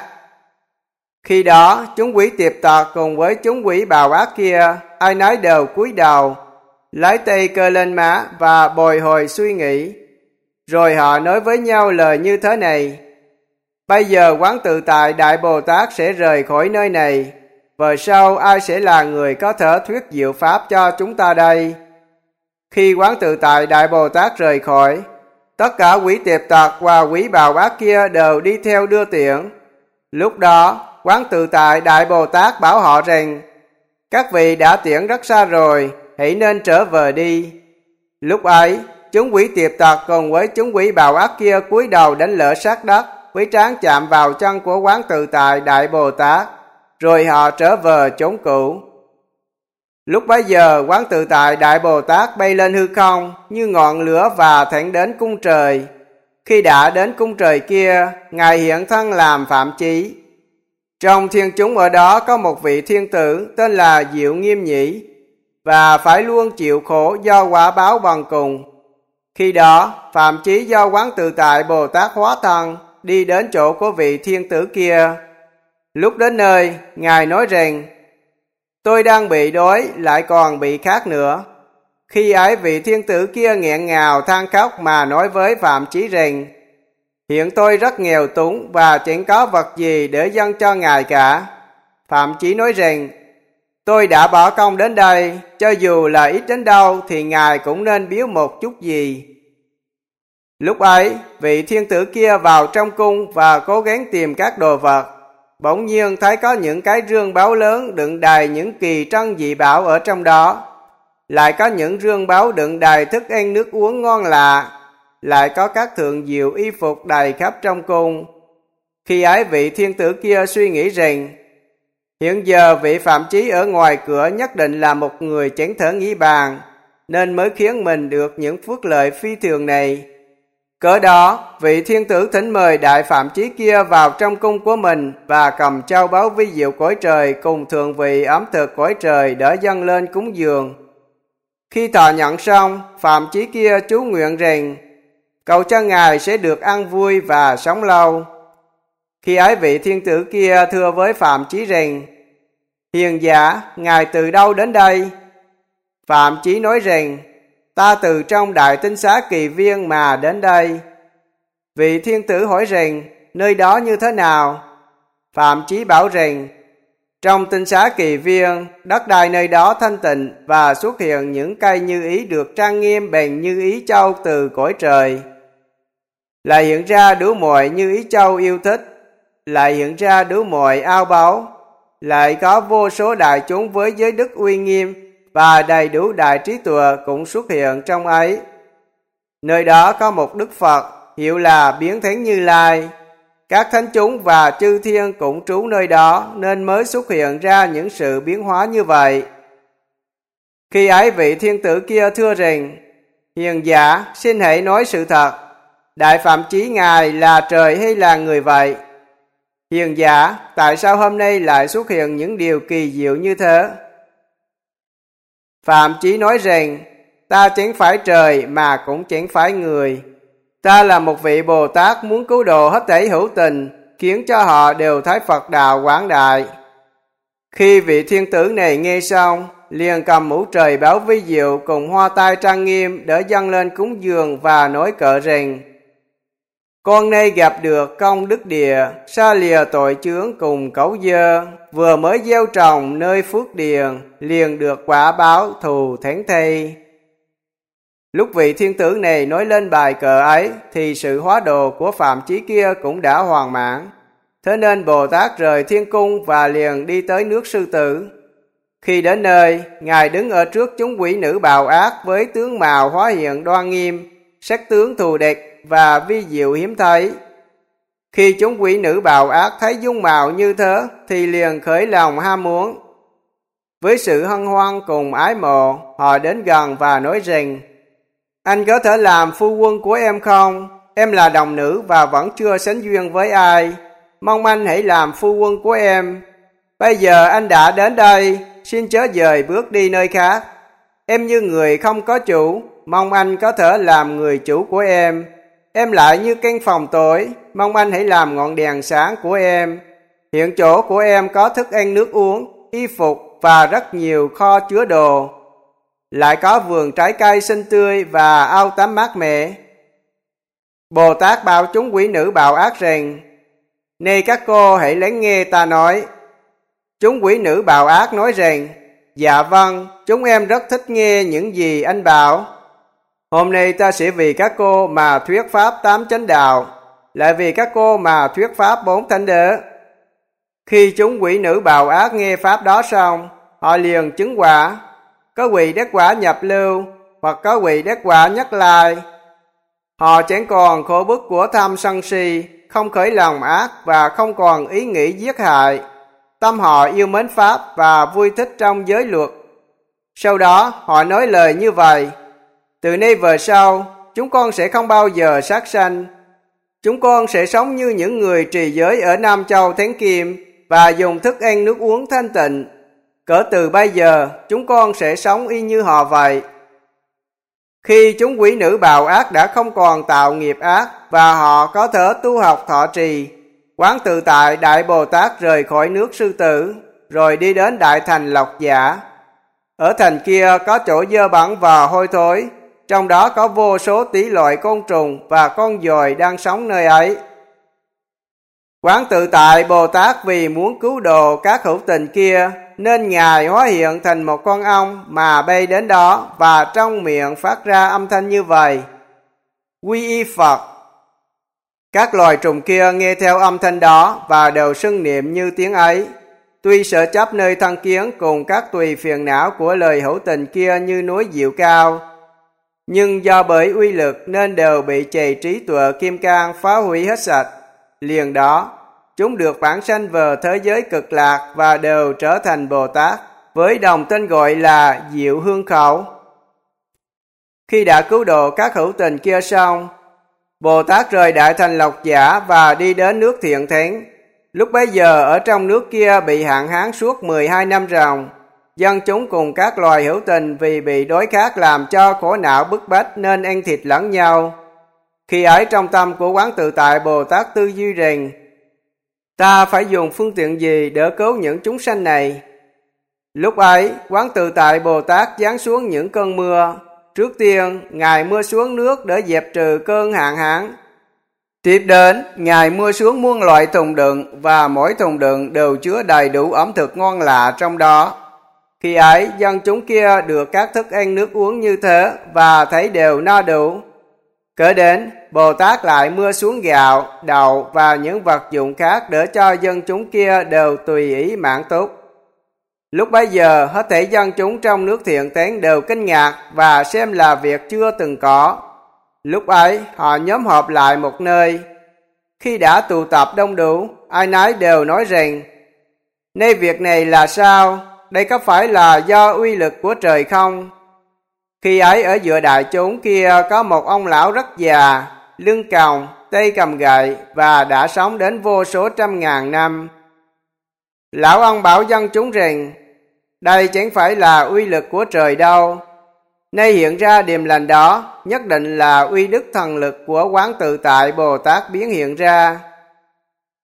Khi đó chúng quỷ tiệp tật cùng với chúng quỷ bào ác kia, ai nấy đều cúi đầu, lấy tay cơ lên má và bồi hồi suy nghĩ. Rồi họ nói với nhau lời như thế này: Bây giờ Quán Tự Tại Đại Bồ Tát sẽ rời khỏi nơi này, và sau ai sẽ là người có thể thuyết diệu pháp cho chúng ta đây? Khi Quán Tự Tại Đại Bồ Tát rời khỏi, tất cả quỷ tiệp tật và quỷ bào ác kia đều đi theo đưa tiễn. Lúc đó Quán Tự Tại Đại Bồ Tát bảo họ rằng: Các vị đã tiễn rất xa rồi, hãy nên trở về đi. Lúc ấy chúng quỷ tiệp tật cùng với chúng quỷ bào ác kia cúi đầu đánh lễ sát đất, với trán chạm vào chân của Quán Tự Tại Đại Bồ Tát, rồi họ trở về chốn cũ. Lúc bấy giờ Quán Tự Tại Đại Bồ Tát bay lên hư không như ngọn lửa và thẳng đến cung trời. Khi đã đến cung trời kia, Ngài hiện thân làm Phạm Chí. Trong thiên chúng ở đó có một vị thiên tử tên là Diệu Nghiêm Nhĩ, và phải luôn chịu khổ do quả báo bần cùng. Khi đó Phạm Chí do Quán Tự Tại Bồ Tát hóa thân đi đến chỗ của vị thiên tử kia. Lúc đến nơi, Ngài nói rằng: Tôi đang bị đói, lại còn bị khát nữa. Khi ấy vị thiên tử kia nghẹn ngào than khóc mà nói với Phạm Chí rằng: Hiện tôi rất nghèo túng và chẳng có vật gì để dâng cho Ngài cả. Phạm Chí nói rằng: Tôi đã bỏ công đến đây, cho dù là ít đến đâu thì Ngài cũng nên biếu một chút gì. Lúc ấy vị thiên tử kia vào trong cung và cố gắng tìm các đồ vật. Bỗng nhiên thấy có những cái rương báu lớn đựng đầy những kỳ trân dị bảo ở trong đó. Lại có những rương báu đựng đầy thức ăn nước uống ngon lạ. Lại có các thượng diệu y phục đầy khắp trong cung. Khi ấy vị thiên tử kia suy nghĩ rằng: Hiện giờ vị Phạm Chí ở ngoài cửa nhất định là một người chẳng thể nghĩ bàn, nên mới khiến mình được những phước lợi phi thường này. Cớ đó vị thiên tử thỉnh mời Đại Phạm Chí kia vào trong cung của mình, và cầm châu báu vi diệu cõi trời cùng thượng vị ẩm thực cõi trời để dâng lên cúng dường. Khi thọ nhận xong, Phạm Chí kia chú nguyện rằng: Cầu cho Ngài sẽ được ăn vui và sống lâu. Khi ấy vị thiên tử kia thưa với Phạm Chí rằng: Hiền giả, Ngài từ đâu đến đây? Phạm Chí nói rằng: Ta từ trong Đại Tinh Xá Kỳ Viên mà đến đây. Vị thiên tử hỏi rằng: Nơi đó như thế nào? Phạm Chí bảo rằng: Trong Tinh Xá Kỳ Viên, đất đai nơi đó thanh tịnh, và xuất hiện những cây như ý được trang nghiêm bền như ý châu từ cõi trời. Lại hiện ra đủ mọi như ý châu yêu thích, lại hiện ra đủ mọi ao báu, lại có vô số đại chúng với giới đức uy nghiêm và đầy đủ đại trí tuệ cũng xuất hiện trong ấy. Nơi đó có một Đức Phật hiệu là Biến Thánh Như Lai. Các thánh chúng và chư thiên cũng trú nơi đó, nên mới xuất hiện ra những sự biến hóa như vậy. Khi ấy vị thiên tử kia thưa rằng: Hiền giả, xin hãy nói sự thật. Đại Phạm Chí Ngài là trời hay là người vậy? Hiền giả, tại sao hôm nay lại xuất hiện những điều kỳ diệu như thế? Phạm Chí nói rằng: Ta chẳng phải trời mà cũng chẳng phải người. Ta là một vị Bồ Tát muốn cứu độ hết thảy hữu tình, khiến cho họ đều thấy Phật đạo quảng đại. Khi vị thiên tử này nghe xong, liền cầm mũ trời báo vi diệu cùng hoa tai trang nghiêm đỡ dâng lên cúng dường và nói cỡ rằng: Con nay gặp được công đức địa, xa lìa tội chướng cùng cấu dơ, vừa mới gieo trồng nơi phước điền, liền được quả báo thù thánh thây. Lúc vị thiên tử này nói lên bài cờ ấy, thì sự hóa độ của phạm chí kia cũng đã hoàn mãn. Thế nên Bồ Tát rời thiên cung và liền đi tới nước Sư Tử. Khi đến nơi, Ngài đứng ở trước chúng quỷ nữ bào ác với tướng mạo hóa hiện đoan nghiêm, sắc tướng thù địch và vi diệu hiếm thấy. Khi chúng quỷ nữ bào ác thấy dung mạo như thế, thì liền khởi lòng ham muốn. Với sự hân hoan cùng ái mộ, họ đến gần và nói rằng: Anh có thể làm phu quân của em không? Em là đồng nữ và vẫn chưa sánh duyên với ai. Mong anh hãy làm phu quân của em. Bây giờ anh đã đến đây, xin chớ dời bước đi nơi khác. Em như người không có chủ, mong anh có thể làm người chủ của em. Em lại như căn phòng tối, mong anh hãy làm ngọn đèn sáng của em. Hiện chỗ của em có thức ăn nước uống, y phục và rất nhiều kho chứa đồ. Lại có vườn trái cây xinh tươi và ao tắm mát mẻ. Bồ Tát bảo chúng quỷ nữ bạo ác rằng: Này các cô hãy lắng nghe ta nói. Chúng quỷ nữ bạo ác nói rằng: Dạ vâng, chúng em rất thích nghe những gì anh bảo. Hôm nay ta sẽ vì các cô mà thuyết pháp 8 chánh đạo, lại vì các cô mà thuyết pháp 4 thánh đế. Khi chúng quỷ nữ bạo ác nghe pháp đó xong, họ liền chứng quả. Có quỷ đắc quả nhập lưu, hoặc có quỷ đắc quả nhất lai. Họ chẳng còn khổ bức của tham sân si, không khởi lòng ác và không còn ý nghĩ giết hại. Tâm họ yêu mến pháp và vui thích trong giới luật. Sau đó họ nói lời như vậy: Từ nay về sau, chúng con sẽ không bao giờ sát sanh. Chúng con sẽ sống như những người trì giới ở Nam Châu Thánh Kim và dùng thức ăn nước uống thanh tịnh. Cỡ từ bây giờ, chúng con sẽ sống y như họ vậy. Khi chúng quỷ nữ bạo ác đã không còn tạo nghiệp ác và họ có thể tu học thọ trì, Quán Tự Tại Đại Bồ Tát rời khỏi nước Sư Tử, rồi đi đến Đại Thành Lộc Giả. Ở thành kia có chỗ dơ bẩn và hôi thối, trong đó có vô số tỷ loại côn trùng và con giòi đang sống nơi ấy. Quán Tự Tại Bồ Tát vì muốn cứu độ các hữu tình kia, nên Ngài hóa hiện thành một con ong mà bay đến đó và trong miệng phát ra âm thanh như vậy: Quy y Phật. Các loài trùng kia nghe theo âm thanh đó và đều xưng niệm như tiếng ấy. Tuy sợ chấp nơi thân kiến cùng các tùy phiền não của lời hữu tình kia như núi diệu cao, nhưng do bởi uy lực nên đều bị trì trí tuệ kim cang phá hủy hết sạch. Liền đó, chúng được vãng sanh về thế giới cực lạc và đều trở thành Bồ Tát, với đồng tên gọi là Diệu Hương Khẩu. Khi đã cứu độ các hữu tình kia xong, Bồ Tát rời Đại Thành Lộc Giả và đi đến nước Thiện Thánh. Lúc bấy giờ ở trong nước kia bị hạn hán suốt 12 năm ròng. Dân chúng cùng các loài hữu tình vì bị đói khát làm cho khổ não bức bách nên ăn thịt lẫn nhau. Khi ấy trong tâm của Quán Tự Tại Bồ Tát tư duy rằng: Ta phải dùng phương tiện gì để cứu những chúng sanh này? Lúc ấy, Quán Tự Tại Bồ Tát giáng xuống những cơn mưa. Trước tiên, Ngài mưa xuống nước để dẹp trừ cơn hạn hán. Tiếp đến, Ngài mưa xuống muôn loại thùng đựng và mỗi thùng đựng đều chứa đầy đủ ẩm thực ngon lạ trong đó. Khi ấy, dân chúng kia được các thức ăn nước uống như thế và thấy đều no đủ. Kể đến, Bồ Tát lại mưa xuống gạo, đậu và những vật dụng khác để cho dân chúng kia đều tùy ý mãn túc. Lúc bấy giờ, hết thảy dân chúng trong nước Thiện Tánh đều kinh ngạc và xem là việc chưa từng có. Lúc ấy, họ nhóm họp lại một nơi. Khi đã tụ tập đông đủ, ai nấy đều nói rằng: Nay việc này là sao? Đây có phải là do uy lực của trời không? Khi ấy ở giữa đại chúng kia có một ông lão rất già, lưng còng, tay cầm gậy và đã sống đến vô số trăm ngàn năm. Lão ông bảo dân chúng rằng: Đây chẳng phải là uy lực của trời đâu. Nay hiện ra điềm lành đó, nhất định là uy đức thần lực của Quán Tự Tại Bồ Tát biến hiện ra.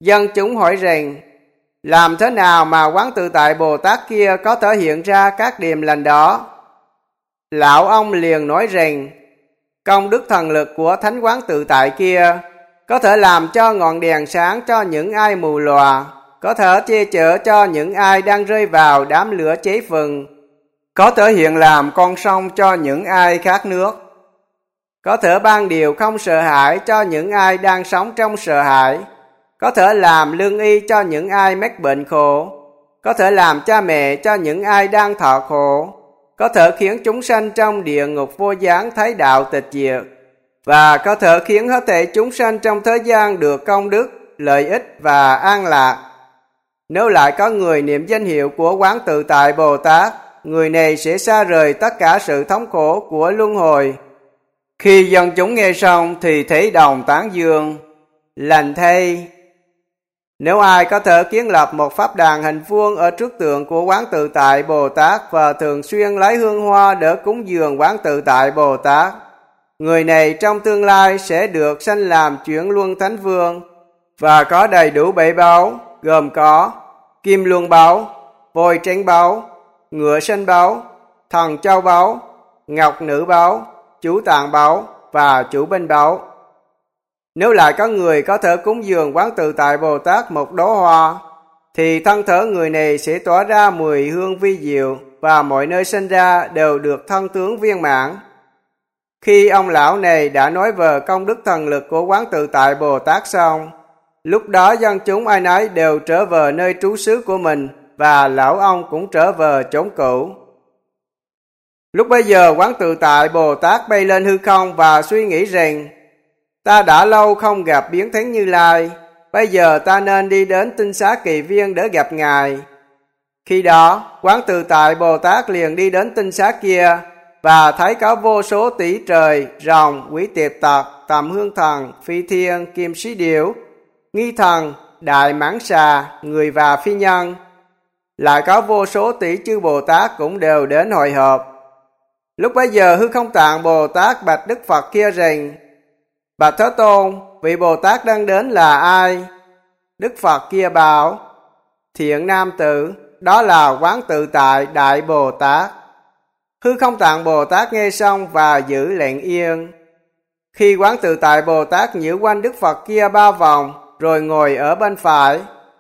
Dân chúng hỏi rằng, làm thế nào mà Quán Tự Tại Bồ Tát kia có thể hiện ra các điềm lành đó? Lão ông liền nói rằng, công đức thần lực của Thánh Quán Tự Tại kia có thể làm cho ngọn đèn sáng cho những ai mù lòa, có thể che chở cho những ai đang rơi vào đám lửa cháy phừng, có thể hiện làm con sông cho những ai khát nước, có thể ban điều không sợ hãi cho những ai đang sống trong sợ hãi, có thể làm lương y cho những ai mắc bệnh khổ, có thể làm cha mẹ cho những ai đang thọ khổ, có thể khiến chúng sanh trong địa ngục vô gián thấy đạo tịch diệt, và có thể khiến hết thảy chúng sanh trong thế gian được công đức, lợi ích và an lạc. Nếu lại có người niệm danh hiệu của Quán Tự Tại Bồ Tát, người này sẽ xa rời tất cả sự thống khổ của luân hồi. Khi dân chúng nghe xong thì thấy đồng tán dương, lành thay. Nếu ai có thể kiến lập một pháp đàn hình vuông ở trước tượng của Quán Tự Tại Bồ Tát và thường xuyên lấy hương hoa để cúng dường Quán Tự Tại Bồ Tát, người này trong tương lai sẽ được sanh làm chuyển luân thánh vương và có đầy đủ 7 báu, gồm có kim luân báu, voi trắng báu, ngựa sinh báu, thần châu báu, ngọc nữ báu, chú tạng báu và chủ binh báu. Nếu lại có người có thể cúng dường Quán Tự Tại Bồ Tát một đóa hoa, thì thân thể người này sẽ tỏa ra mùi hương vi diệu và mọi nơi sinh ra đều được thân tướng viên mãn. Khi ông lão này đã nói về công đức thần lực của Quán Tự Tại Bồ Tát xong, lúc đó dân chúng ai nấy đều trở về nơi trú xứ của mình và lão ông cũng trở về chốn cũ. Lúc bấy giờ Quán Tự Tại Bồ Tát bay lên hư không và suy nghĩ rằng, ta đã lâu không gặp biến thánh Như Lai, bây giờ ta nên đi đến Tinh Xá Kỳ Viên để gặp Ngài. Khi đó, Quán Tự Tại Bồ Tát liền đi đến tinh xá kia và thấy có vô số tỷ trời, rồng, quỷ tiệp tặc, tầm hương thần, phi thiên, kim sĩ điểu, nghi thần, đại mãng xà, người và phi nhân. Lại có vô số tỷ chư Bồ Tát cũng đều đến hội họp. Lúc bấy giờ Hư Không Tạng Bồ Tát bạch Đức Phật kia rằng, bạch Thế Tôn, vị Bồ Tát đang đến là ai? Đức Phật kia bảo, thiện nam tử, đó là Quán Tự Tại Đại Bồ Tát. Hư Không Tạng Bồ Tát nghe xong và giữ lệnh yên. Khi Quán Tự Tại Bồ Tát nhiễu quanh Đức Phật kia 3 vòng, rồi ngồi ở bên phải.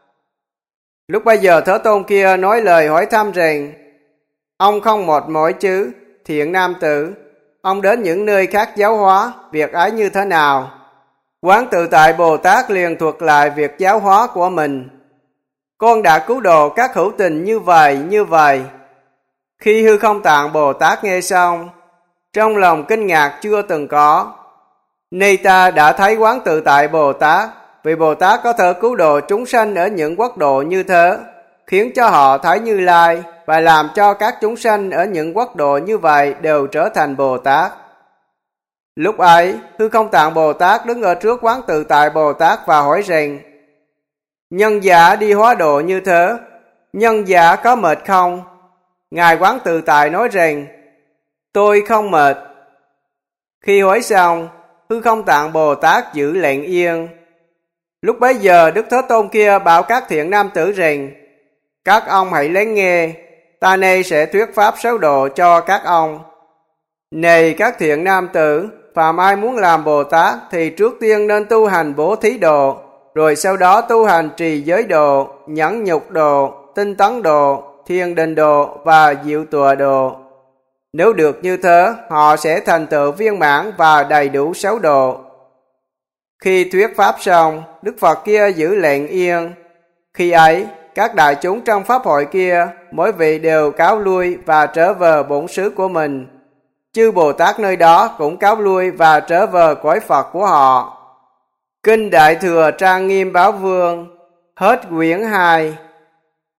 Lúc bấy giờ Thế Tôn kia nói lời hỏi thăm rằng, ông không mệt mỏi chứ, thiện nam tử, ông đến những nơi khác giáo hóa, việc ấy như thế nào? Quán Tự Tại Bồ Tát liền thuật lại việc giáo hóa của mình. Con đã cứu độ các hữu tình như vậy. Khi Hư Không Tạng Bồ Tát nghe xong, trong lòng kinh ngạc chưa từng có. Nay ta đã thấy Quán Tự Tại Bồ Tát, vì Bồ Tát có thể cứu độ chúng sanh ở những quốc độ như thế, khiến cho họ thấy Như Lai và làm cho các chúng sanh ở những quốc độ như vậy đều trở thành Bồ Tát. Lúc ấy, Hư Không Tạng Bồ Tát đứng ở trước Quán Tự Tại Bồ Tát và hỏi rằng, nhân giả đi hóa độ như thế, nhân giả có mệt không? Ngài Quán Tự Tại nói rằng, tôi không mệt. Khi hỏi xong, Hư Không Tạng Bồ Tát giữ lệnh yên. Lúc bấy giờ Đức Thế Tôn kia bảo các thiện nam tử rằng, các ông hãy lắng nghe, ta nay sẽ thuyết pháp 6 độ cho các ông. Này các thiện nam tử, phàm ai muốn làm Bồ Tát thì trước tiên nên tu hành bố thí độ, rồi sau đó tu hành trì giới độ, nhẫn nhục độ, tinh tấn độ, thiền định độ và diệu tọa độ. Nếu được như thế, họ sẽ thành tựu viên mãn và đầy đủ 6 độ. Khi thuyết pháp xong, Đức Phật kia giữ lệnh yên. Khi ấy, các đại chúng trong pháp hội kia, mỗi vị đều cáo lui và trở về bổn xứ của mình. Chư Bồ Tát nơi đó cũng cáo lui và trở về cõi Phật của họ. Kinh Đại Thừa Trang Nghiêm Báo Vương. Hết quyển 2.